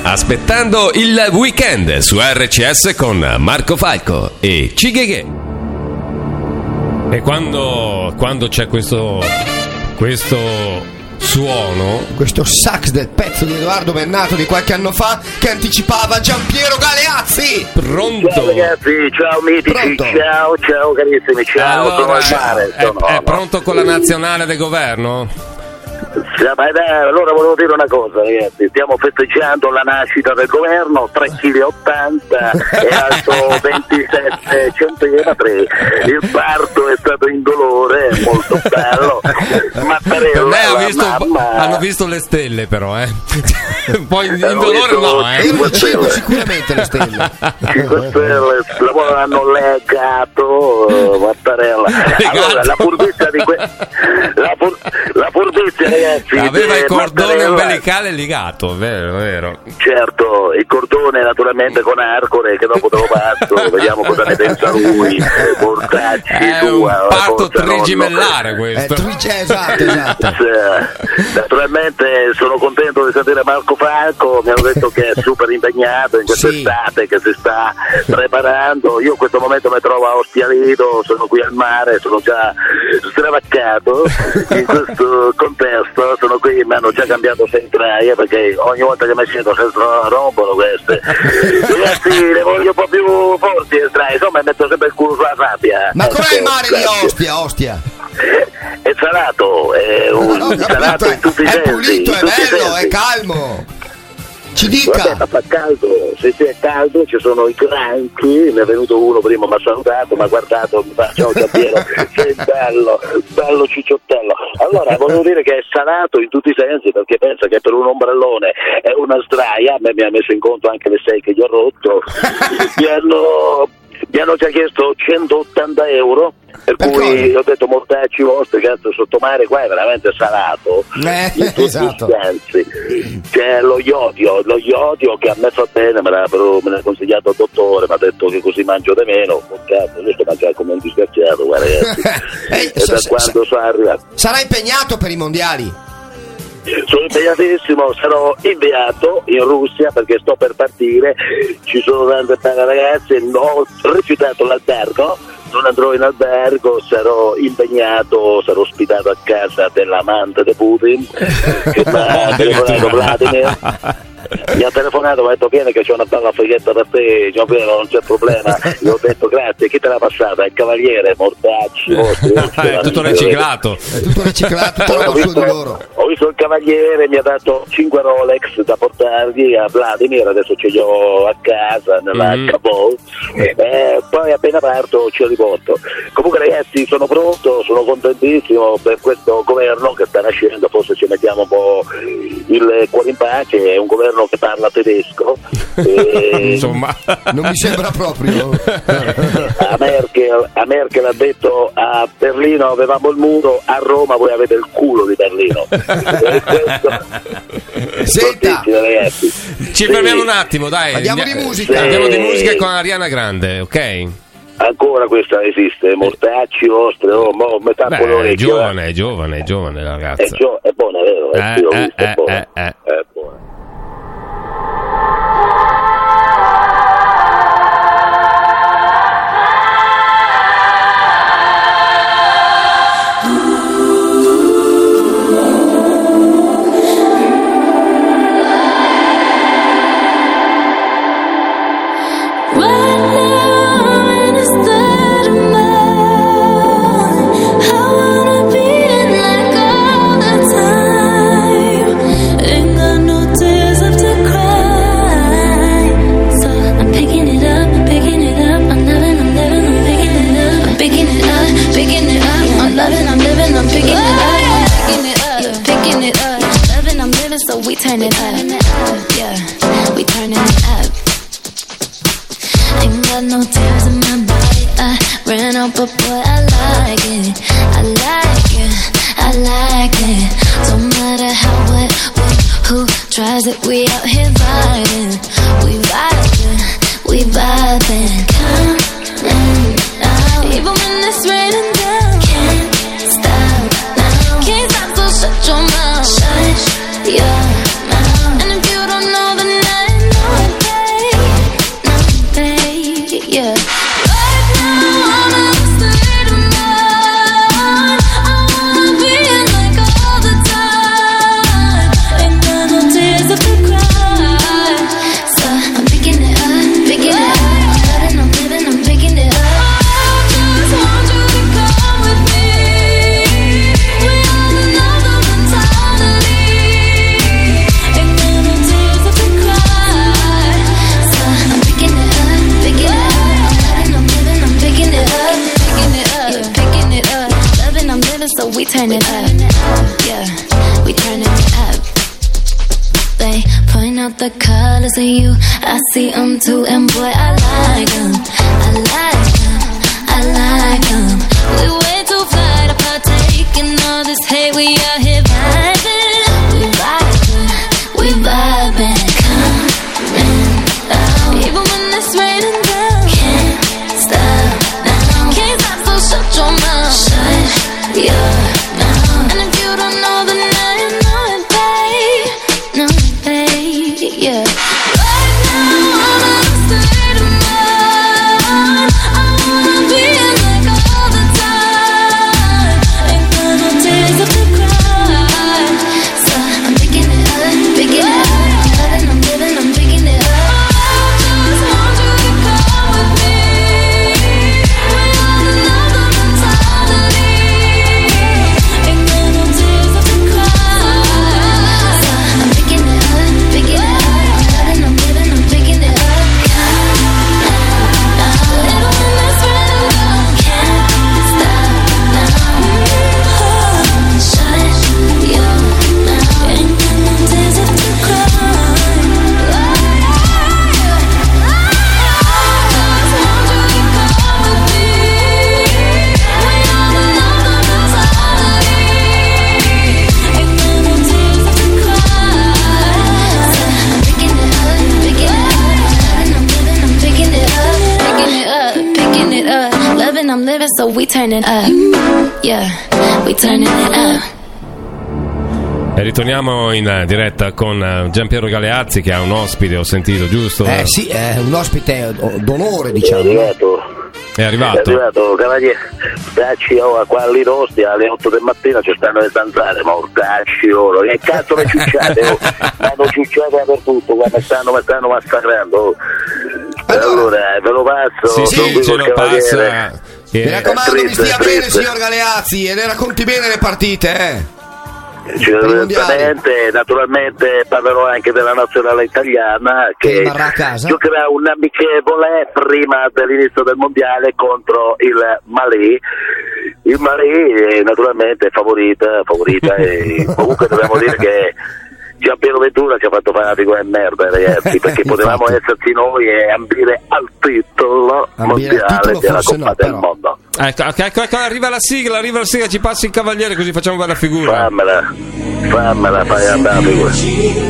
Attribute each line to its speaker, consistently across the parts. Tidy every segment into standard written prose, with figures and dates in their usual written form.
Speaker 1: aspettando il weekend su RCS con Marco Falco e Cigheghe. E quando c'è questo suono,
Speaker 2: questo sax del pezzo di Edoardo Bennato di qualche anno fa che anticipava Giampiero Galeazzi.
Speaker 3: Pronto? Ciao ragazzi, ciao mitici. Pronto? Ciao carissimi, ciao.
Speaker 1: Allora,
Speaker 3: sono al mare.
Speaker 1: È pronto con la nazionale del governo?
Speaker 3: Allora volevo dire una cosa, ragazzi, stiamo festeggiando la nascita del governo, 3,80 kg e alto 27 centimetri. Il parto è stato indolore, molto bello. Mattarella,
Speaker 1: hanno visto le stelle però, poi indolore no,
Speaker 2: sicuramente le stelle.
Speaker 3: 5 stelle hanno legato Mattarella. Allora la furbizia di la furbizia, ragazzi,
Speaker 1: aveva il cordone umbilicale legato, vero?
Speaker 3: Certo, il cordone naturalmente con Arcore, che dopo te lo passo, vediamo cosa ne pensa lui. Mortacci,
Speaker 1: è un parto trigemellare questo.
Speaker 2: Esatto.
Speaker 3: Naturalmente sono contento di sentire Marco Falco, mi hanno detto che è super impegnato in quest'estate, che si sta preparando. Io in questo momento mi trovo a Ostia Lido, sono qui al mare, sono già stravaccato in questo contesto, sono qui, mi hanno già cambiato centraia perché ogni volta che mi siedo si rompono queste. Ragazzi, le voglio un po' più forti estrai, insomma metto sempre il culo sulla sabbia.
Speaker 2: Ma com'è il mare di Ostia?
Speaker 3: È salato, salato in tutti i sensi.
Speaker 2: È pulito, è bello, è calmo. Ci dica.
Speaker 3: Vabbè, ma fa caldo, se è caldo ci sono i granchi, ne è venuto uno prima, mi ha salutato, mi ha guardato, mi fa ciao Giampiero, sei bello cicciottello. Allora volevo dire che è salato in tutti i sensi, perché pensa che per un ombrellone è una straia, a me mi ha messo in conto anche le 6 che gli ho rotto, mi hanno già chiesto 180 euro, per cui ho detto mortacci vostri, cazzo, sotto mare qua è veramente salato in tutti i sensi. C'è lo iodio che a me fa bene, me l'ha consigliato il dottore, mi ha detto che così mangio di meno. Cazzo, io sto mangiando come un disgraziato, guarda ragazzi. E da quando sono arrivato.
Speaker 2: Sarà impegnato per i mondiali?
Speaker 3: Sono impegnatissimo, sarò inviato in Russia perché sto per partire, ci sono tante belle ragazze, ho rifiutato l'albergo, non andrò in albergo, sarò impegnato, sarò ospitato a casa dell'amante di Putin che mi ha telefonato Vladimir. Mi ha telefonato, mi ha detto vieni che c'è una bella fighetta per te, non c'è problema. Gli ho detto grazie, chi te l'ha passata? Il cavaliere, mortacci vostri.
Speaker 1: È tutto riciclato.
Speaker 3: Ho visto il cavaliere, mi ha dato 5 Rolex da portargli a Vladimir, adesso ce li ho a casa nella Cabot, poi appena parto ci riporto. Comunque ragazzi, sono pronto, sono contentissimo per questo governo che sta nascendo, forse ci mettiamo un po' il cuore in pace, è un governo che parla tedesco
Speaker 1: insomma
Speaker 2: non mi sembra proprio.
Speaker 3: a Merkel ha detto a Berlino avevamo il muro, a Roma voi avete il culo di Berlino.
Speaker 2: Senta,
Speaker 3: ragazzi,
Speaker 1: ci fermiamo un attimo, dai,
Speaker 2: andiamo di musica.
Speaker 1: Andiamo di musica con Ariana Grande, ok?
Speaker 3: Ancora questa esiste, mortacci vostri, metà
Speaker 1: è giovane la ragazza.
Speaker 3: È buona, vero? È buona.
Speaker 4: So we turn it up, yeah, we turning it up. Ain't got no tears in my body, I ran out, but boy, I like it, I like it, I like it. Don't matter how, what, who tries it, we out here vibing, we vibing, we vibing. Coming out, even when it's raining down, can't stop now, can't stop, so shut your mouth, shut your mouth. And if you don't know, then I turn it up. Yeah, we turn it up. They point out the colors of you, I see them too, and boy, I like them. I like them, I like them. We way too fly to partake in all this hate, we out here vibing. We vibing, we vibing. Coming out, even when it's raining down. Can't stop now, can't stop, so shut your mouth. Shut your mouth. And if you don't know, then now you know it, babe. Know it, babe, yeah. Right now, I'm in a state of mind. I wanna be like all the time. Ain't got no tears left to cry. So I'm picking it up, picking it up. I'm living, I'm picking it up. I just want you to come with me. We are another mentality. Ain't got no tears left to cry. So I'm picking it up, picking it up. I'm living, I'm picking it up. Little in this rhythm, can't stop now. Shut your mouth. Ain't got no tears left to cry. I'm living, so we turn it up. Yeah, we turning it up.
Speaker 1: E ritorniamo in diretta con Giampiero Galeazzi, che ha un ospite, ho sentito, giusto?
Speaker 2: Sì, è un ospite d'onore, diciamo.
Speaker 1: È arrivato,
Speaker 3: cavaliere. Ortacci, qua all'Irosti alle 8 del mattino ci stanno le zanzare, ma ortacci, che cazzo le ciucciate? Hanno ciucciate dappertutto, mi stanno massacrando. Allora, ve lo passo.
Speaker 1: Sì, ce lo passa.
Speaker 2: Mi raccomando, mi stia bene, signor Galeazzi, e le racconti bene le partite,
Speaker 3: Naturalmente parlerò anche della nazionale italiana che giocherà un amichevole prima dell'inizio del mondiale contro il Mali. Il Mali naturalmente è favorita e comunque dobbiamo dire che Giampiero Ventura ci ha fatto fanatico e merda, ragazzi, perché potevamo esserci noi e ambire al titolo mondiale della Coppa del Mondo.
Speaker 1: Ecco, arriva la sigla, ci passi il cavaliere così facciamo una bella figura.
Speaker 3: Fammela, fai andare la figura.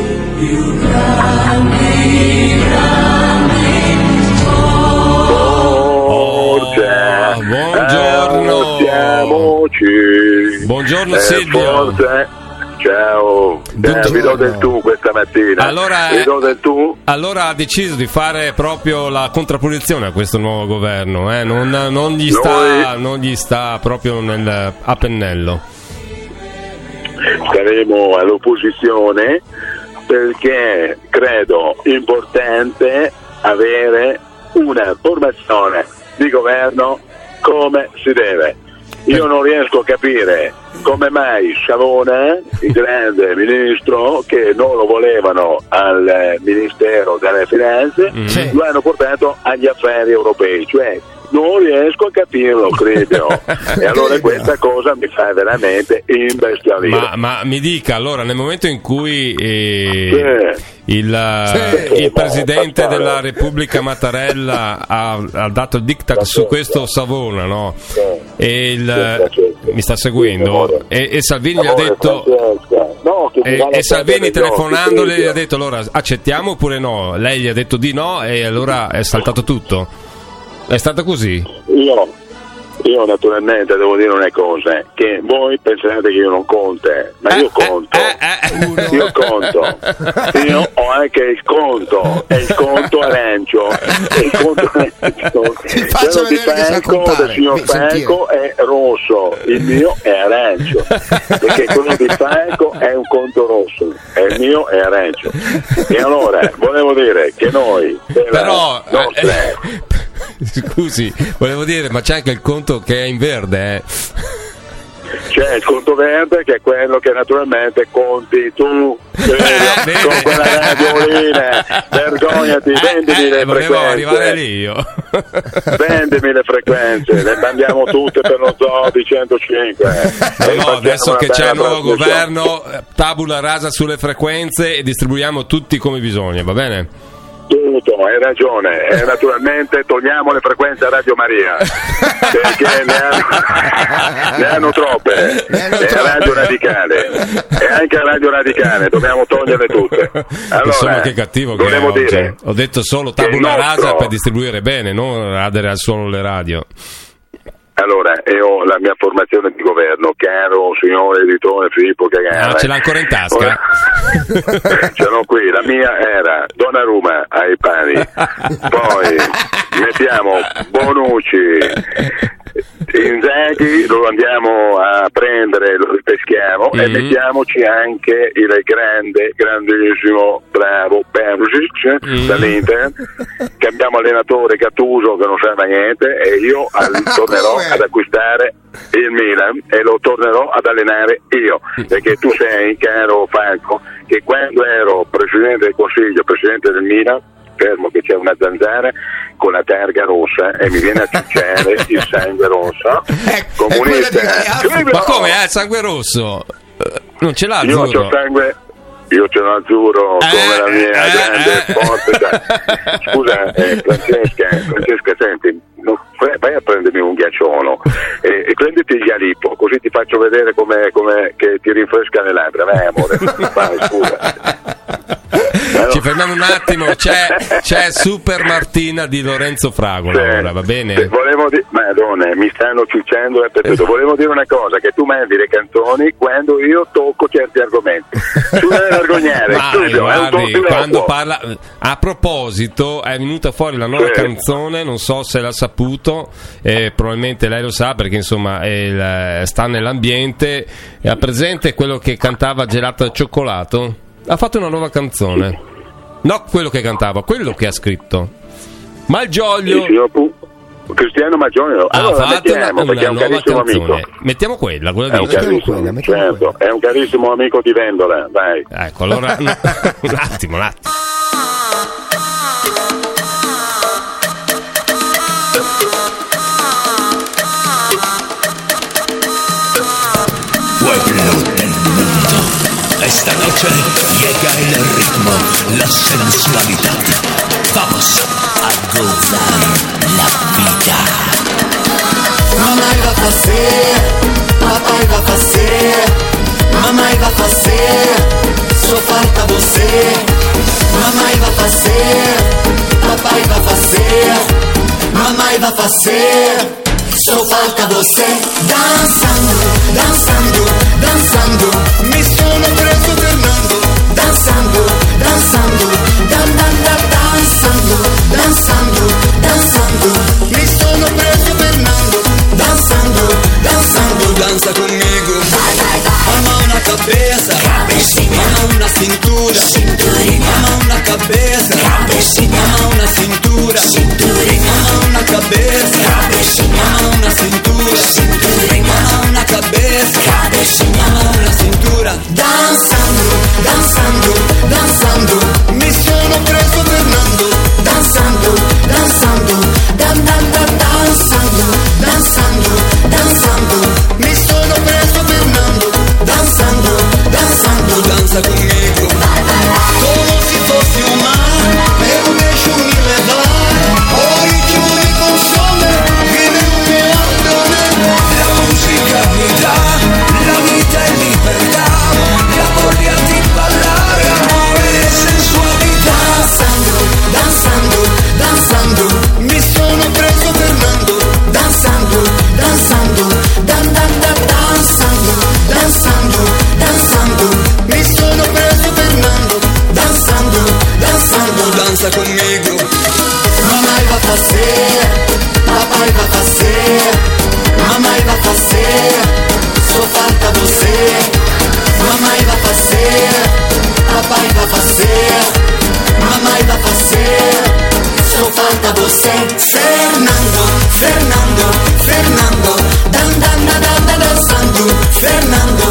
Speaker 1: Buongiorno Silvio.
Speaker 3: Ciao, vi do del tu questa mattina.
Speaker 1: Vi do del tu. Allora ha deciso di fare proprio la contrapposizione a questo nuovo governo, non gli sta proprio a pennello.
Speaker 3: Saremo all'opposizione perché credo importante avere una formazione di governo come si deve. Io non riesco a capire come mai Savona, il grande ministro, che non lo volevano al Ministero delle Finanze, lo hanno portato agli affari europei, cioè non riesco a capirlo, credo. E allora questa cosa mi fa veramente imbestialire.
Speaker 1: Ma mi dica, allora, nel momento in cui il presidente della Repubblica Mattarella ha dato il diktat su questo Savona, no? Mi sta seguendo? E Salvini gli ha detto e Salvini telefonandole gli ha detto allora accettiamo oppure no? Lei gli ha detto di no e allora è saltato tutto. È stato così?
Speaker 3: Io naturalmente devo dire una cosa, che voi pensate che io non conto, ma io conto. Io conto. Io ho anche il conto, e il conto arancio. Il conto arancio. Quello di Franco, del signor Franco è rosso, il mio è arancio. Perché quello di Franco è un conto rosso, e il mio è arancio. E allora, volevo dire che noi
Speaker 1: però scusi, volevo dire, ma c'è anche il conto che è in verde,
Speaker 3: C'è il conto verde che è quello che naturalmente conti tu con quella radiolina. vergognati, vendimi le
Speaker 1: volevo
Speaker 3: frequenze.
Speaker 1: arrivare lì io.
Speaker 3: Vendimi le frequenze, le mandiamo tutte per lo zoo di 105.
Speaker 1: No, adesso che c'è il nuovo governo, tabula rasa sulle frequenze e distribuiamo tutti come bisogna, va bene?
Speaker 3: Tutto, hai ragione, e naturalmente togliamo le frequenze a Radio Maria perché ne hanno troppe, e a Radio Radicale, e anche a Radio Radicale dobbiamo toglierle tutte. Allora,
Speaker 1: insomma, che cattivo che è oggi. Ho detto solo tabula rasa per distribuire bene, non radere solo le radio.
Speaker 3: Allora, io ho la mia formazione di governo, caro signore editore Filippo Cagana.
Speaker 1: Ce l'ha ancora in tasca?
Speaker 3: Ce l'ho qui, la mia era Donnarumma ai pani, poi mettiamo Bonucci, Inzaghi lo andiamo a prendere, lo ripeschiamo e mettiamoci anche il grandissimo, bravo Perisic dall'Inter, cambiamo allenatore Gattuso che non serve a niente, e io tornerò ad acquistare il Milan e lo tornerò ad allenare io, perché tu sei, caro Falco, che quando ero Presidente del Consiglio, Presidente del Milan, fermo che c'è una zanzara con la targa rossa e mi viene a ciucciare il sangue rosso, comunista.
Speaker 1: Ma come ha il sangue rosso? Non ce l'ha azzurro?
Speaker 3: Io ce l'ho azzurro come la mia grande forte. Scusa, Francesca, senti, vai a prendermi un ghiacciolo e prenditi il Galippo, così ti faccio vedere come che ti rinfresca le labbra. Vai, amore, vai, scusa.
Speaker 1: Ci fermiamo un attimo, c'è Super Martina di Lorenzo Fragola, ora, va bene?
Speaker 3: Volevo dire, Madonna, mi stanno ciucciando dappertutto. Volevo dire una cosa, che tu mandi le canzoni quando io tocco certi argomenti. Tu devi vergognare,
Speaker 1: quando parla. A proposito, è venuta fuori la nuova canzone, non so se l'ha saputo, probabilmente lei lo sa perché insomma sta nell'ambiente. Ha presente quello che cantava Gelato al cioccolato? Ha fatto una nuova canzone. No, quello che cantava, quello che ha scritto. Malgioglio.
Speaker 3: Cristiano Malgioglio. Allora mettiamo, perché è un carissimo amico.
Speaker 1: Mettiamo quella di
Speaker 3: certo, è un carissimo amico di Vendola, vai.
Speaker 1: Ecco, allora un attimo.
Speaker 5: Esta noche llega el ritmo, la sensualidad. Vamos a gozar la vida.
Speaker 6: Mamãe vai fazer, papai vai fazer, mamãe vai fazer, só falta você. Mamãe vai fazer, papai vai fazer, mamãe vai fazer, só falta você. Dançando, dançando, dançando, mi sono preso Fernando. Dançando, dançando, dançando, dançando, dançando, mi sono preso Fernando. Dançando, dançando, dança comigo. Vai, vai, vai. A mão na cabeça, cabecinha. A mão na cintura, cinturinha. A mão na cabeça, cabecinha. A mão na cintura, cinturinha. A mão na cabeça, cabecinha. A mão na cintura, cinturinha. A mão na cabeça, cabecinha. A mão na cintura. Dançando, dançando, dançando, mi sono preso Fernando. Dançando, dançando, dançando, dançando, dançando, mi sono preso Fernando. Dançando, dançando, dança comigo. Como se fosse um mar, eu deixo me levar. O ritmo me consome, vive un mio abdomen.
Speaker 5: La musica mi dà la vita e libertà, la voglia di ballare, amore e sensualità.
Speaker 6: Dançando, dançando, dançando, mi sono preso Fernando. Dançando, dançando, dançando, dançando, dançando, mi sono preso Fernando. Dançando, dançando,
Speaker 5: Danza comigo.
Speaker 6: mamãe vai fazer, papai vai fazer, mamãe vai fazer, só falta você. Mamãe vai fazer, papai vai fazer, mamãe vai fazer, só falta você. Fernando, Fernando, Fernando, dançando, Fernando,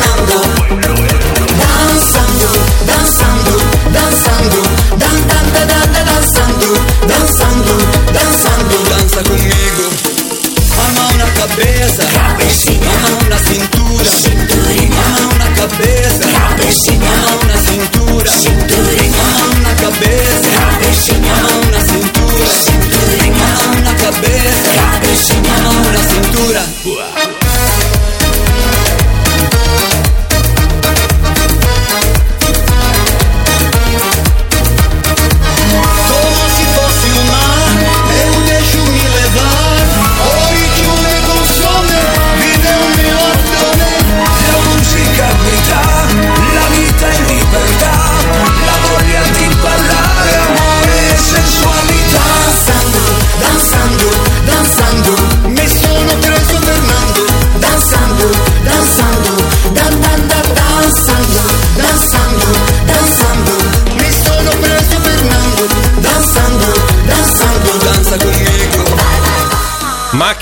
Speaker 6: Fernando, dançando, dançando, dançando, dançando.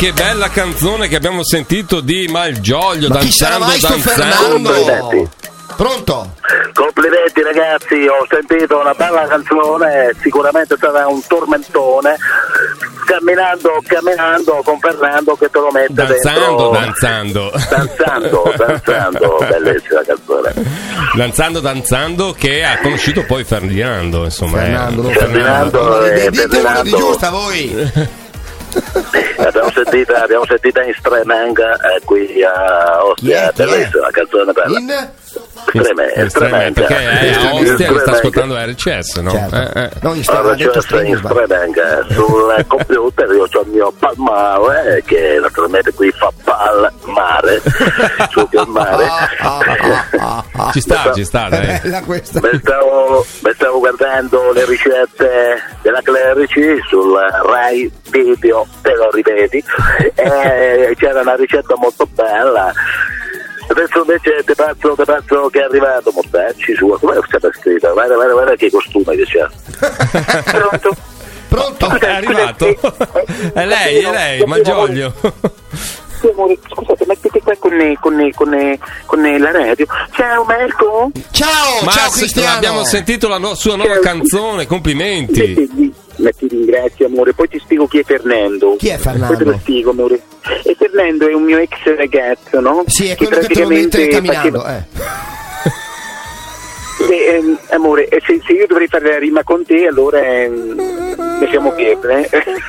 Speaker 1: che bella canzone che abbiamo sentito di Malgioglio,
Speaker 2: Ma chi sarà mai sto Fernando? Pronto?
Speaker 3: Complimenti ragazzi, ho sentito una bella canzone, sicuramente è stata un tormentone. Camminando con Fernando che te lo mette dentro.
Speaker 1: Danzando,
Speaker 3: bellissima canzone.
Speaker 1: Danzando che ha conosciuto poi Ferdinando, insomma.
Speaker 2: Ferdinando. Dite una di giusta voi.
Speaker 3: Abbiamo sentita in Stremanga qui a Ostia, bellissima canzone bella.
Speaker 1: Stremanga perché a Ostia sta ascoltando RCS, no?
Speaker 2: No, in Stremanga
Speaker 3: sul computer io ho il mio palmare che naturalmente qui fa palmare sul mare.
Speaker 1: Ci sta dai.
Speaker 3: Stavo guardando le ricette della Clerici sul Rai Video, te lo ripeti, e c'era una ricetta molto bella. Adesso invece te pazzo che è arrivato, Montacci, come è stata scritta? Guarda che costume che c'ha.
Speaker 2: Pronto?
Speaker 1: È arrivato? È lei, Malgioglio.
Speaker 3: Scusate, mettete qua con la radio. Ciao Marco.
Speaker 2: Ciao Cristiano.
Speaker 1: Abbiamo sentito la sua nuova canzone, complimenti.
Speaker 3: Ti ringrazio amore, poi ti spiego chi è Fernando.
Speaker 2: Chi è Fernando?
Speaker 3: Poi te lo spiego amore. E Fernando è un mio ex ragazzo, no?
Speaker 2: Sì, è quello che te lo mette camminando.
Speaker 3: Amore, se io dovrei fare la rima con te, allora ne siamo pietre.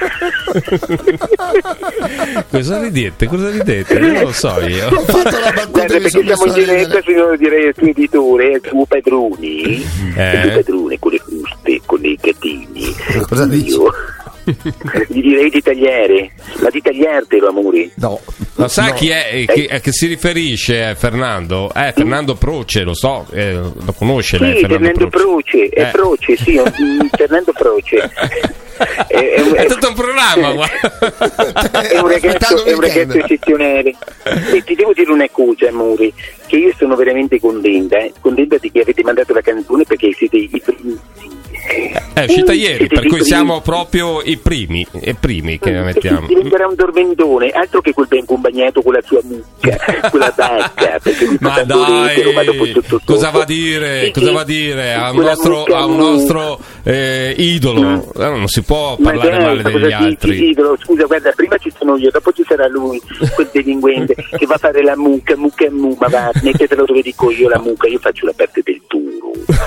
Speaker 1: Cosa ridete? Non lo so io.
Speaker 3: Guarda, perché siamo in diretta, signor editore, tu Pedruni, con le fruste, con i gattini.
Speaker 2: Cosa dici?
Speaker 3: Gli direi di tagliare, ma di tagliartelo, amore.
Speaker 2: No.
Speaker 1: Lo sa chi è che si riferisce a Fernando? Fernando Proce, lo so, lo conosce lei?
Speaker 3: Sì, Fernando Proce, è Proce, sì, Fernando Proce.
Speaker 1: È tutto un programma, guarda.
Speaker 3: È un ragazzo eccezionale. E ti devo dire una cosa, amore, che io sono veramente contenta di che avete mandato la canzone, perché siete i primi.
Speaker 1: È uscita ieri, per cui siamo proprio i primi che la mettiamo.
Speaker 3: Diventerà un dormentone, altro che quel ben accompagnato con la sua mucca, con la bacca.
Speaker 1: Ma dai, cosa va a dire a un nostro idolo? Non si può parlare male degli altri.
Speaker 3: Idolo? Scusa, guarda, prima ci sono io, dopo ci sarà lui, quel delinquente che va a fare la mucca, ma va, mettetelo dove dico io la mucca, io faccio la parte del turo.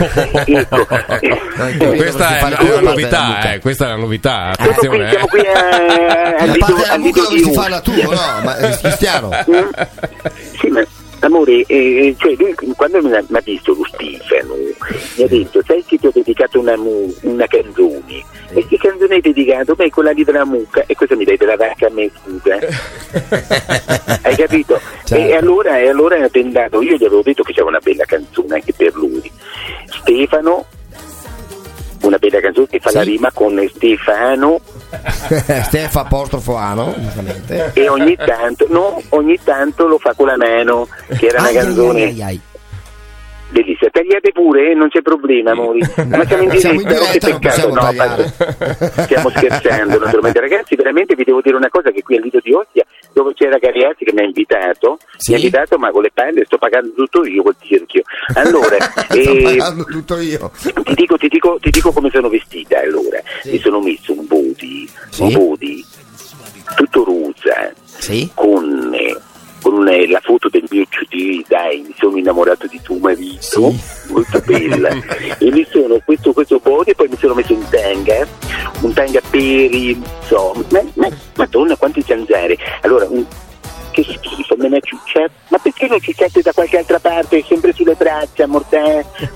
Speaker 1: Questa è la novità, questa è la novità. Attenzione,
Speaker 3: siamo qui
Speaker 2: a Lido di farla tu, no? Ma Cristiano.
Speaker 3: Sì, ma amore, cioè lui quando mi ha visto lo Stefano mi ha detto: sai che ti ho dedicato una canzone, e che canzone hai dedicato? Beh, quella lì della mucca. E cosa mi dai della vacca a me, scusa? Hai capito? Certo. E allora è tentato. Io gli avevo detto che c'era una bella canzone anche per lui, Stefano, una bella canzone che fa la rima con Stefano.
Speaker 2: Stefa Portofoano, giustamente.
Speaker 3: E ogni tanto lo fa con la mano, che era una canzone bellissima. Tagliate pure, non c'è problema, amori. Ma siamo in diretta, che peccato, no, stiamo scherzando, naturalmente. Ragazzi, veramente vi devo dire una cosa, che qui al Lido di Ostia, dove c'era Cariazzi che mi ha invitato, ma con le palle sto pagando tutto io col tirchio. Allora,
Speaker 2: sto pagando tutto io.
Speaker 3: Ti dico come sono vestita. Allora, mi sono messo un body tutto rosa, con la foto del mio CD, dai, mi sono innamorato di tuo marito, molto bella. E mi sono questo body, e poi mi sono messo un tanga per madonna quanti zanzare. Allora, che schifo, me ne ha ciucciato. Ma perché non ciucciate da qualche altra parte, sempre sulle braccia, mortale?